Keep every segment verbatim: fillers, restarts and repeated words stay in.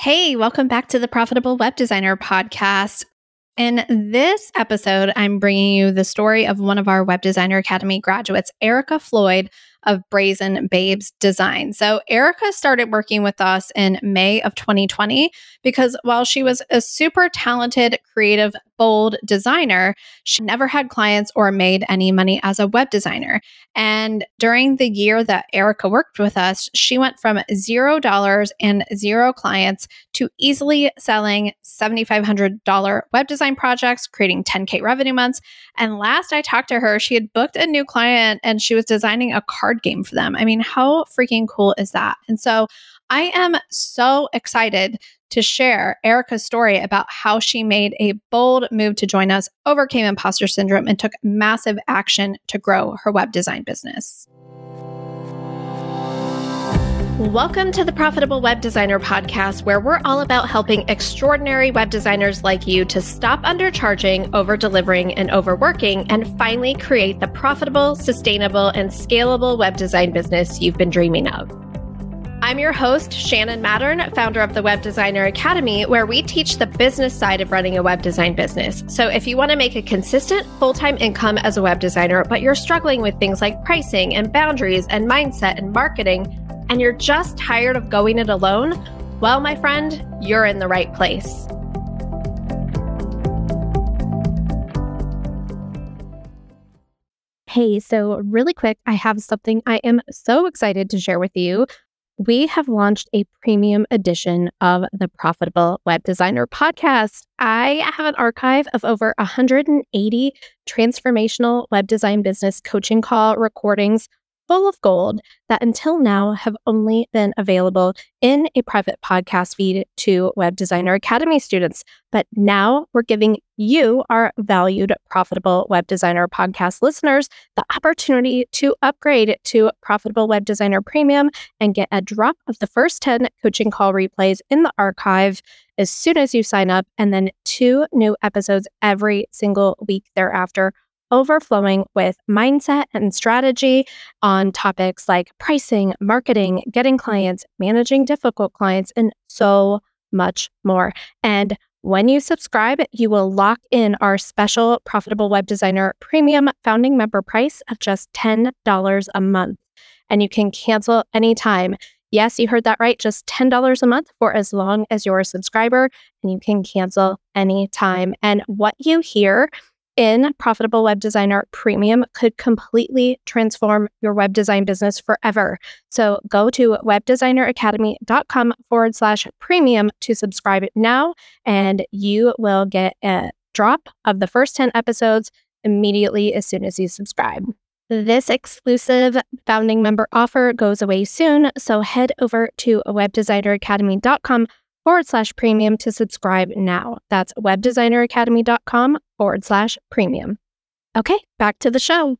Hey, welcome back to the Profitable Web Designer podcast. In this episode, I'm bringing you the story of one of our Web Designer Academy graduates, Erica Floyd of Brazen Babes Design. So Erica started working with us in May of twenty twenty because while she was a super talented, creative, bold designer, she never had clients or made any money as a web designer. And during the year that Erica worked with us, she went from zero dollars and zero clients to easily selling seven thousand five hundred dollars web design projects, creating ten K revenue months. And last I talked to her, she had booked a new client and she was designing a card game for them. I mean, how freaking cool is that? And so I am so excited to share Erica's story about how she made a bold move to join us, overcame imposter syndrome, and took massive action to grow her web design business. Welcome to the Profitable Web Designer podcast, where we're all about helping extraordinary web designers like you to stop undercharging, over-delivering, and overworking, and finally create the profitable, sustainable, and scalable web design business you've been dreaming of. I'm your host, Shannon Mattern, founder of the Web Designer Academy, where we teach the business side of running a web design business. So if you want to make a consistent full-time income as a web designer, but you're struggling with things like pricing and boundaries and mindset and marketing, and you're just tired of going it alone, well, my friend, you're in the right place. Hey, so really quick, I have something I am so excited to share with you. We have launched a premium edition of the Profitable Web Designer podcast. I have an archive of over one hundred eighty transformational web design business coaching call recordings full of gold that until now have only been available in a private podcast feed to Web Designer Academy students. But now we're giving you, our valued Profitable Web Designer podcast listeners, the opportunity to upgrade to Profitable Web Designer Premium and get a drop of the first ten coaching call replays in the archive as soon as you sign up, and then two new episodes every single week thereafter, overflowing with mindset and strategy on topics like pricing, marketing, getting clients, managing difficult clients, and so much more. And when you subscribe, you will lock in our special Profitable Web Designer Premium founding member price of just ten dollars a month. And you can cancel anytime. Yes, you heard that right. Just ten dollars a month for as long as you're a subscriber, and you can cancel anytime. And what you hear in Profitable Web Designer Premium could completely transform your web design business forever. So go to webdesigneracademy.com forward slash premium to subscribe now, and you will get a drop of the first ten episodes immediately as soon as you subscribe. This exclusive founding member offer goes away soon, so head over to webdesigneracademy.com forward slash premium to subscribe now. That's webdesigneracademy.com forward slash premium. Okay, back to the show.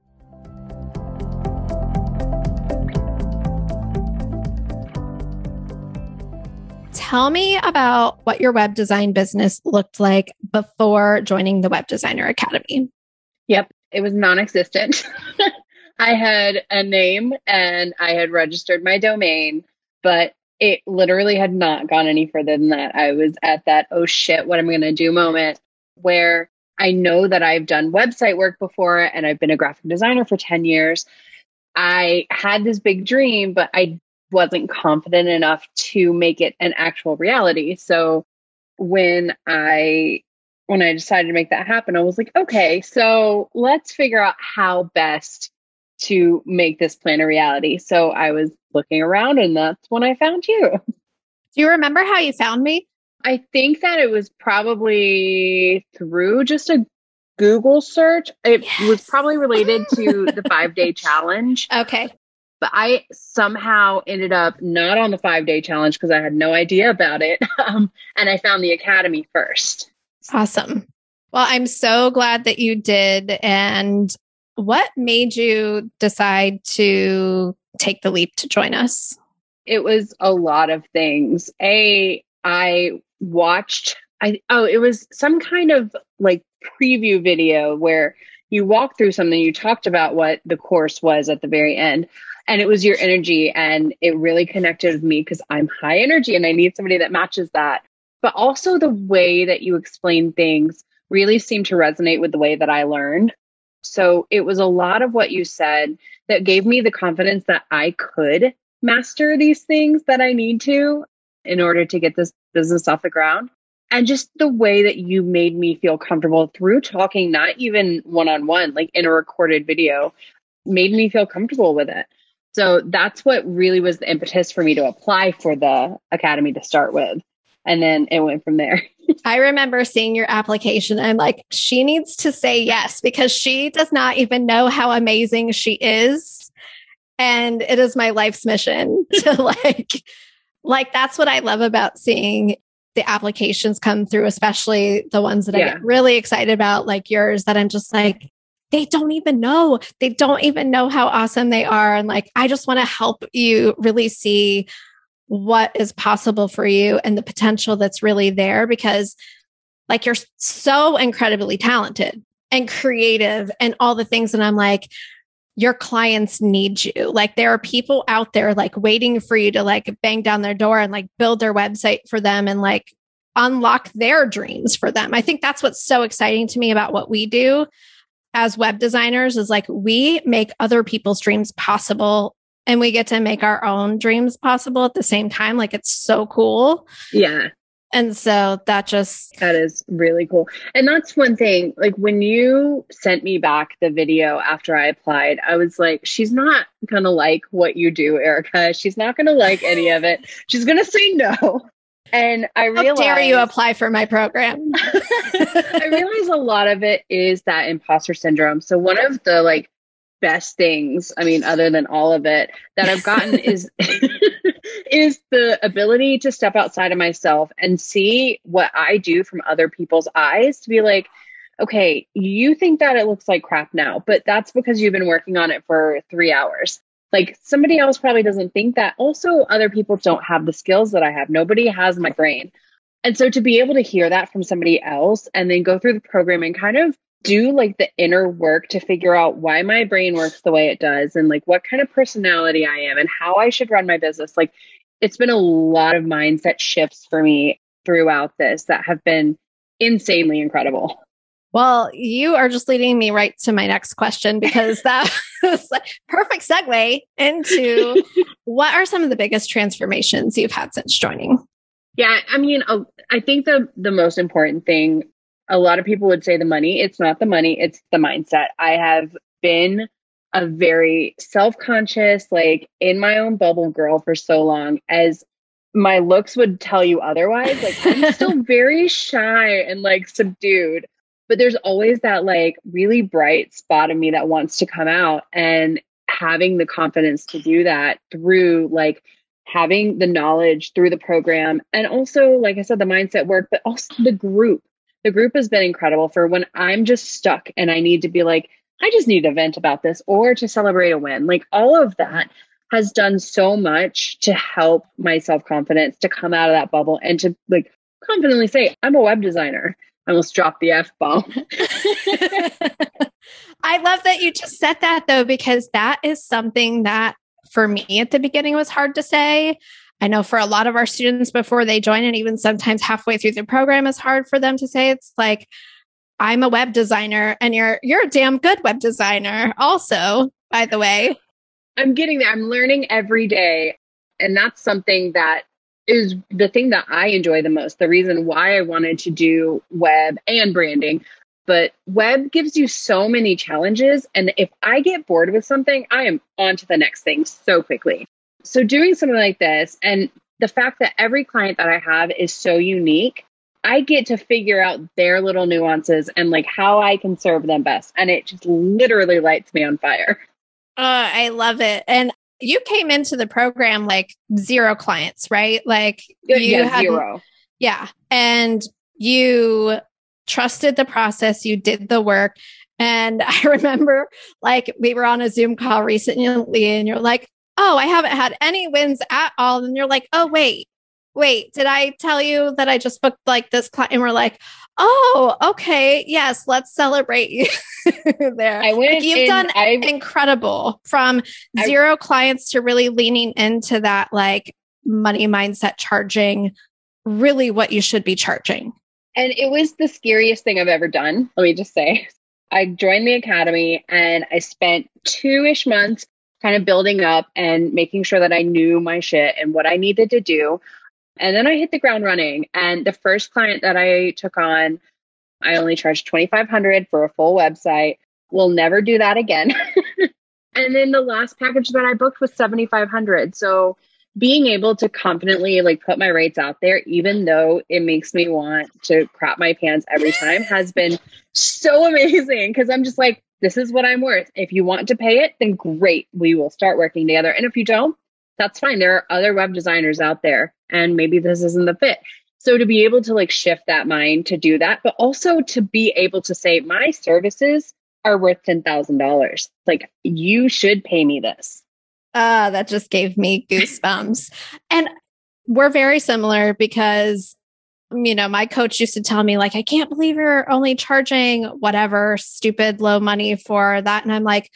Tell me about what your web design business looked like before joining the Web Designer Academy. Yep, it was non-existent. I had a name and I had registered my domain, but it literally had not gone any further than that. I was at that, oh shit, what am I going to do moment where I know that I've done website work before and I've been a graphic designer for ten years. I had this big dream, but I wasn't confident enough to make it an actual reality. So when I when I decided to make that happen, I was like, okay, so let's figure out how best to make this plan a reality. So I was looking around and that's when I found you. Do you remember how you found me? I think that it was probably through just a Google search. It yes. was probably related to the five-day challenge. Okay. But I somehow ended up not on the five-day challenge because I had no idea about it. Um, and I found the Academy first. Awesome. Well, I'm so glad that you did. And what made you decide to take the leap to join us? It was a lot of things. A, I watched, I oh, it was some kind of like preview video where you walked through something, you talked about what the course was at the very end, and it was your energy, and it really connected with me because I'm high energy and I need somebody that matches that. But also the way that you explain things really seemed to resonate with the way that I learned. So it was a lot of what you said that gave me the confidence that I could master these things that I need to in order to get this business off the ground. And just the way that you made me feel comfortable through talking, not even one-on-one, like in a recorded video, made me feel comfortable with it. So that's what really was the impetus for me to apply for the academy to start with. And then it went from there. I remember seeing your application. I'm like, she needs to say yes because she does not even know how amazing she is. And it is my life's mission to like, like, that's what I love about seeing the applications come through, especially the ones that yeah. I get really excited about, like yours, that I'm just like, they don't even know. They don't even know how awesome they are. And like, I just want to help you really see what is possible for you and the potential that's really there, because like you're so incredibly talented and creative and all the things. And I'm like, your clients need you. Like there are people out there like waiting for you to like bang down their door and like build their website for them and like unlock their dreams for them. I think that's what's so exciting to me about what we do as web designers is like we make other people's dreams possible. And we get to make our own dreams possible at the same time. Like, it's so cool. Yeah. And so that just... That is really cool. And that's one thing, like when you sent me back the video after I applied, I was like, she's not going to like what you do, Erica. She's not going to like any of it. She's going to say no. And I realized... How dare you apply for my program? I realize a lot of it is that imposter syndrome. So one of the like, best things, I mean, other than all of it that I've gotten is is the ability to step outside of myself and see what I do from other people's eyes, to be like, okay, you think that it looks like crap now, but that's because you've been working on it for three hours. Like somebody else probably doesn't think that. Also, other people don't have the skills that I have. Nobody has my brain. And so to be able to hear that from somebody else and then go through the program and kind of do like the inner work to figure out why my brain works the way it does and like what kind of personality I am and how I should run my business. Like it's been a lot of mindset shifts for me throughout this that have been insanely incredible. Well, you are just leading me right to my next question, because that was a perfect segue into what are some of the biggest transformations you've had since joining? Yeah, I mean, I think the the most important thing, a lot of people would say the money. It's not the money, it's the mindset. I have been a very self-conscious, like in my own bubble girl for so long, as my looks would tell you otherwise. Like I'm still very shy and like subdued, but there's always that like really bright spot in me that wants to come out, and having the confidence to do that through like having the knowledge through the program. And also, like I said, the mindset work, but also the group. The group has been incredible for when I'm just stuck and I need to be like, I just need to vent about this or to celebrate a win. Like all of that has done so much to help my self-confidence to come out of that bubble and to like confidently say, I'm a web designer. I almost dropped the F bomb. I love that you just said that though, because that is something that for me at the beginning was hard to say. I know for a lot of our students before they join, and even sometimes halfway through the program, it's hard for them to say. It's like, I'm a web designer, and you're you're a damn good web designer also, by the way. I'm getting there. I'm learning every day. And that's something that is the thing that I enjoy the most. The reason why I wanted to do web and branding. But web gives you so many challenges. And if I get bored with something, I am on to the next thing so quickly. So doing something like this, and the fact that every client that I have is so unique, I get to figure out their little nuances and like how I can serve them best. And it just literally lights me on fire. Uh, I love it. And you came into the program like zero clients, right? Like you yeah, had zero. Yeah. And you trusted the process, you did the work. And I remember like we were on a Zoom call recently and you're like, oh, I haven't had any wins at all. And you're like, oh, wait, wait, did I tell you that I just booked like this client? And we're like, oh, okay. Yes, let's celebrate you there. I went Like, you've in, done I, incredible from I, zero clients to really leaning into that like money mindset, charging really what you should be charging. and it was the scariest thing I've ever done. Let me just say, I joined the academy and I spent two-ish months kind of building up and making sure that I knew my shit and what I needed to do. And then I hit the ground running. And the first client that I took on, I only charged twenty-five hundred dollars for a full website. We'll never do that again. And then the last package that I booked was seventy-five hundred dollars. So being able to confidently like put my rates out there, even though it makes me want to crap my pants every time, has been so amazing. Cause I'm just like, this is what I'm worth. If you want to pay it, then great. We will start working together. And if you don't, that's fine. There are other web designers out there and maybe this isn't the fit. So to be able to like shift that mind to do that, but also to be able to say my services are worth ten thousand dollars. Like you should pay me this. Uh, that just gave me goosebumps. And we're very similar because, you know, my coach used to tell me like, I can't believe you're only charging whatever stupid low money for that. And I'm like,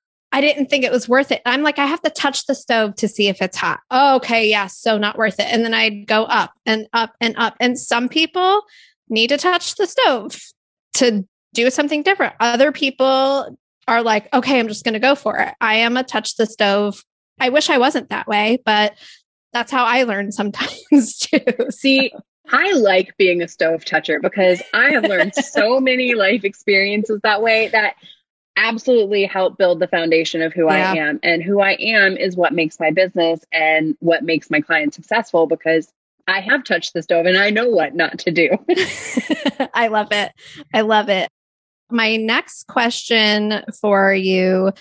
I didn't think it was worth it. I'm like, I have to touch the stove to see if it's hot. Oh, okay. Yeah. So not worth it. And then I'd go up and up and up. And some people need to touch the stove to do something different. Other people are like, okay, I'm just going to go for it. I am a touch the stove. I wish I wasn't that way, but that's how I learn sometimes too. See, I like being a stove toucher because I have learned so many life experiences that way that absolutely help build the foundation of who yeah. I am. And who I am is what makes my business and what makes my clients successful because I have touched the stove and I know what not to do. I love it. I love it. My next question for you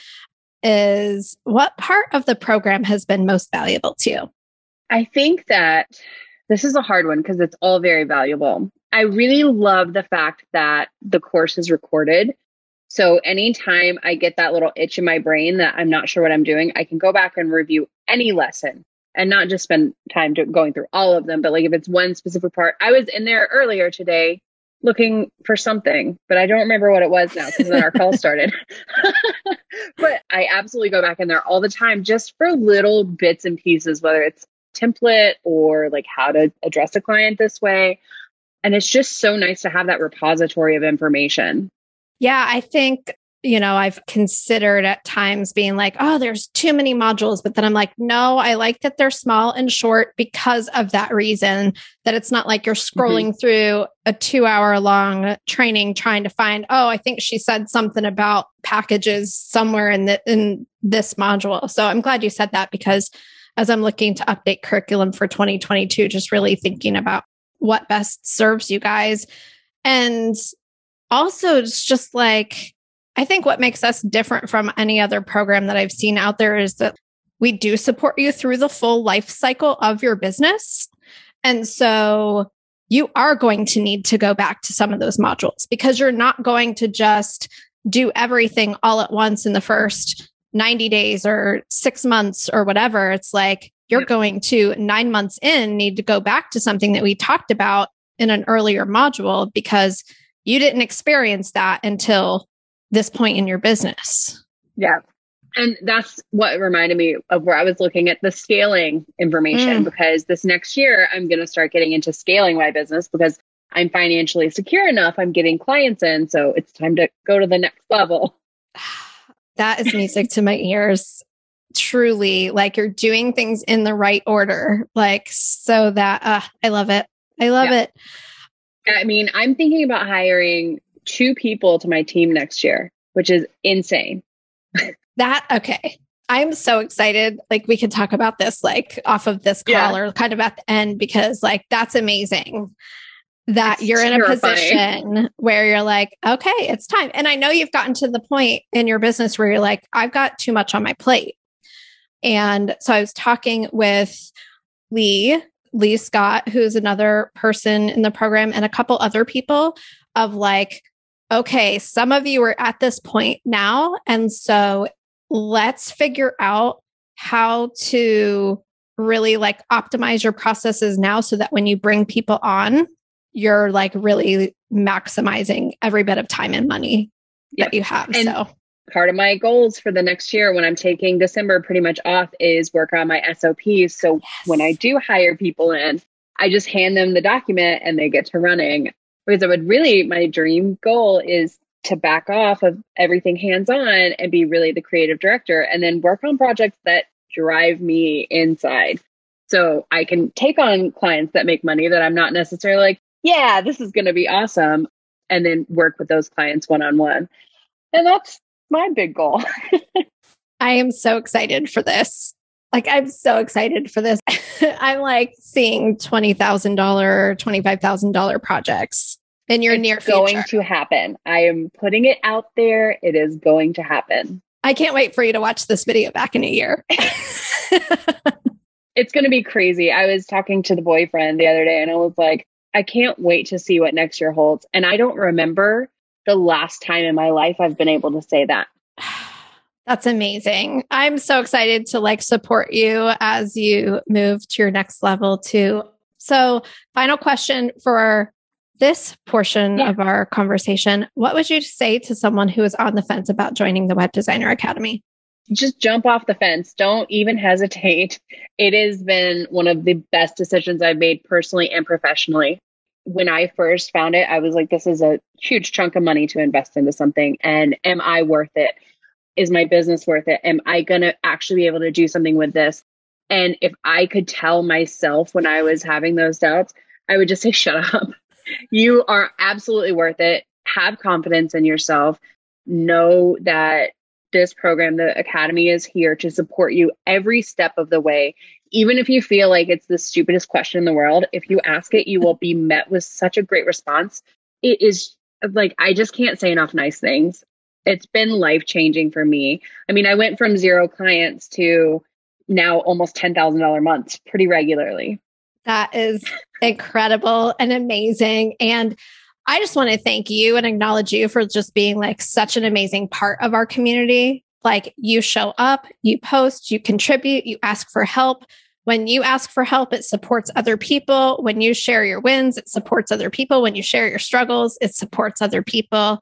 is, what part of the program has been most valuable to you? I think that this is a hard one because it's all very valuable. I really love the fact that the course is recorded. So anytime I get that little itch in my brain that I'm not sure what I'm doing, I can go back and review any lesson and not just spend time to going through all of them. But like if it's one specific part, I was in there earlier today looking for something, but I don't remember what it was now because then our call started. But I absolutely go back in there all the time just for little bits and pieces, whether it's template or like how to address a client this way. And it's just so nice to have that repository of information. Yeah, I think, you know, I've considered at times being like, oh, there's too many modules. But then I'm like, no, I like that they're small and short because of that reason, that it's not like you're scrolling mm-hmm. through a two hour long training trying to find, oh, I think she said something about packages somewhere in the, in this module. So I'm glad you said that because as I'm looking to update curriculum for twenty twenty-two, just really thinking about what best serves you guys. And also, it's just like, I think what makes us different from any other program that I've seen out there is that we do support you through the full life cycle of your business. And so you are going to need to go back to some of those modules because you're not going to just do everything all at once in the first ninety days or six months or whatever. It's like you're going to nine months in need to go back to something that we talked about in an earlier module because you didn't experience that until this point in your business. Yeah. And that's what reminded me of where I was looking at the scaling information, mm. because this next year I'm going to start getting into scaling my business because I'm financially secure enough. I'm getting clients in. So it's time to go to the next level. That is music to my ears. Truly, like you're doing things in the right order, like so that uh, I love it. I love yeah. it. I mean, I'm thinking about hiring two people to my team next year, which is insane. That, okay. I'm so excited. Like we could talk about this, like off of this call yeah. or kind of at the end, because like, that's amazing that it's you're terrifying. In a position where you're like, okay, it's time. And I know you've gotten to the point in your business where you're like, I've got too much on my plate. And so I was talking with Lee, Lee Scott, who's another person in the program, and a couple other people of like, okay, some of you are at this point now. And so let's figure out how to really like optimize your processes now so that when you bring people on, you're like really maximizing every bit of time and money yep. that you have. And so part of my goals for the next year when I'm taking December pretty much off is work on my S O Ps. So yes. when I do hire people in, I just hand them the document and they get to running. Because I would really, my dream goal is to back off of everything hands-on and be really the creative director and then work on projects that drive me inside. So I can take on clients that make money that I'm not necessarily like, yeah, this is going to be awesome. And then work with those clients one-on-one. And that's my big goal. I am so excited for this. Like, I'm so excited for this. I'm like seeing twenty thousand dollars, twenty-five thousand dollars projects in your it's near future. Going to happen. I am putting it out there. It is going to happen. I can't wait for you to watch this video back in a year. It's going to be crazy. I was talking to the boyfriend the other day and I was like, I can't wait to see what next year holds. And I don't remember the last time in my life I've been able to say that. That's amazing. I'm so excited to like support you as you move to your next level too. So final question for this portion yeah. of our conversation. What would you say to someone who is on the fence about joining the Web Designer Academy? Just jump off the fence. Don't even hesitate. It has been one of the best decisions I've made personally and professionally. When I first found it, I was like, this is a huge chunk of money to invest into something. And am I worth it? Is my business worth it? Am I going to actually be able to do something with this? And if I could tell myself when I was having those doubts, I would just say, shut up. You are absolutely worth it. Have confidence in yourself. Know that this program, the Academy, is here to support you every step of the way. Even if you feel like it's the stupidest question in the world, if you ask it, you will be met with such a great response. It is like, I just can't say enough nice things. It's been life-changing for me. I mean, I went from zero clients to now almost ten thousand dollars months pretty regularly. That is incredible and amazing. And I just want to thank you and acknowledge you for just being like such an amazing part of our community. Like, you show up, you post, you contribute, you ask for help. When you ask for help, it supports other people. When you share your wins, it supports other people. When you share your struggles, it supports other people.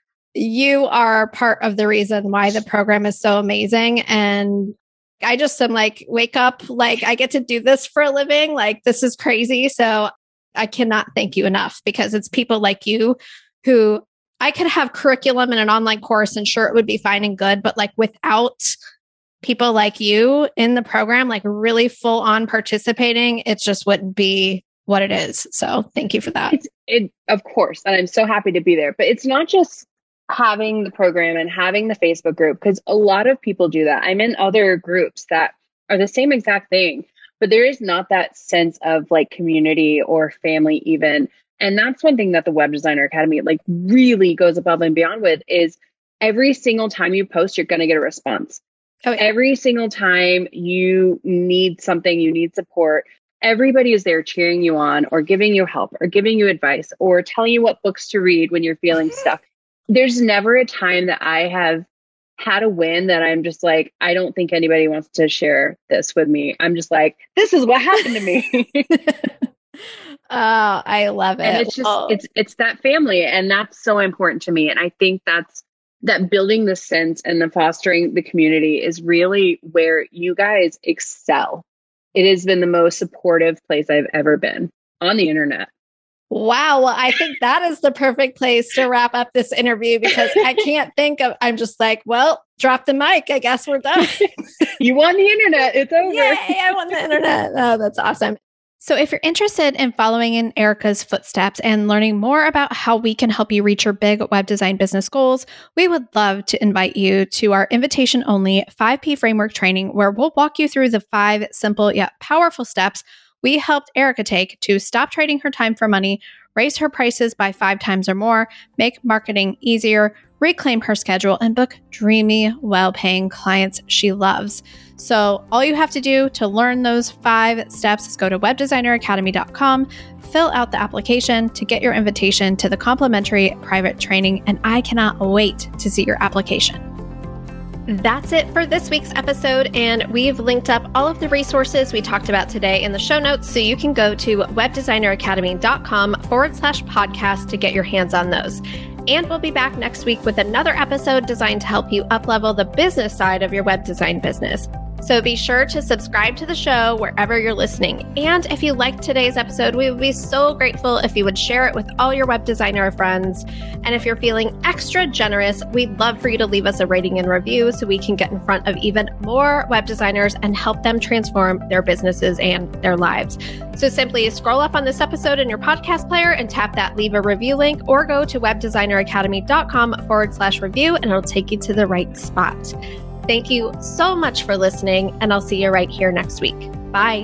You are part of the reason why the program is so amazing. And I just am like, wake up, like I get to do this for a living. Like, this is crazy. So I cannot thank you enough, because it's people like you who I could have curriculum in an online course and sure, it would be fine and good. But like, without people like you in the program, like really full on participating, it just wouldn't be what it is. So thank you for that. It's, it, of course. And I'm so happy to be there, but it's not just having the program and having the Facebook group, because a lot of people do that. I'm in other groups that are the same exact thing, but there is not that sense of like community or family even. And that's one thing that the Web Designer Academy like really goes above and beyond with, is every single time you post, you're going to get a response. Oh, yeah. Every single time you need something, you need support, everybody is there cheering you on or giving you help or giving you advice or telling you what books to read when you're feeling stuck. There's never a time that I have had a win that I'm just like, I don't think anybody wants to share this with me. I'm just like, this is what happened to me. Oh, I love it. And it's just, oh. it's, it's that family. And that's so important to me. And I think that's, that building the sense and the fostering the community is really where you guys excel. It has been the most supportive place I've ever been on the internet. Wow. Well, I think that is the perfect place to wrap up this interview, because I can't think of, I'm just like, well, drop the mic. I guess we're done. You won the internet. It's over. Yay, I won the internet. Oh, that's awesome. So if you're interested in following in Erica's footsteps and learning more about how we can help you reach your big web design business goals, we would love to invite you to our invitation-only five P Framework training, where we'll walk you through the five simple yet powerful steps we helped Erica take to stop trading her time for money, raise her prices by five times or more, make marketing easier, reclaim her schedule, and book dreamy, well-paying clients she loves. So all you have to do to learn those five steps is go to web designer academy dot com, fill out the application to get your invitation to the complimentary private training, and I cannot wait to see your application. That's it for this week's episode, and we've linked up all of the resources we talked about today in the show notes, so you can go to webdesigneracademy.com forward slash podcast to get your hands on those. And we'll be back next week with another episode designed to help you uplevel the business side of your web design business. So be sure to subscribe to the show wherever you're listening. And if you liked today's episode, we would be so grateful if you would share it with all your web designer friends. And if you're feeling extra generous, we'd love for you to leave us a rating and review so we can get in front of even more web designers and help them transform their businesses and their lives. So simply scroll up on this episode in your podcast player and tap that leave a review link, or go to webdesigneracademy.com forward slash review and it'll take you to the right spot. Thank you so much for listening, and I'll see you right here next week. Bye.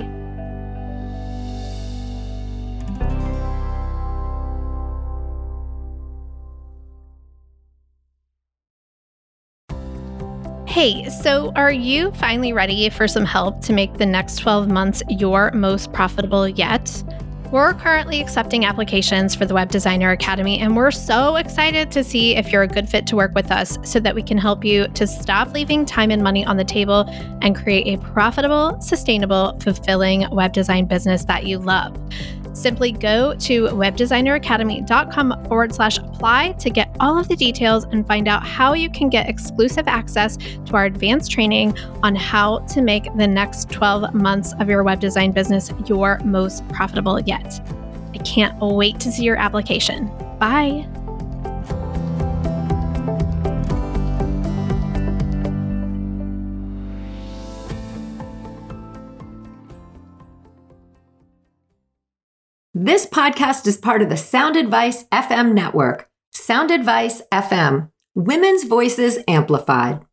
Hey, so are you finally ready for some help to make the next twelve months your most profitable yet? We're currently accepting applications for the Web Designer Academy, and we're so excited to see if you're a good fit to work with us so that we can help you to stop leaving time and money on the table and create a profitable, sustainable, fulfilling web design business that you love. Simply go to webdesigneracademy.com forward slash apply to get all of the details and find out how you can get exclusive access to our advanced training on how to make the next twelve months of your web design business your most profitable yet. I can't wait to see your application. Bye. This podcast is part of the Sound Advice F M network. Sound Advice F M, women's voices amplified.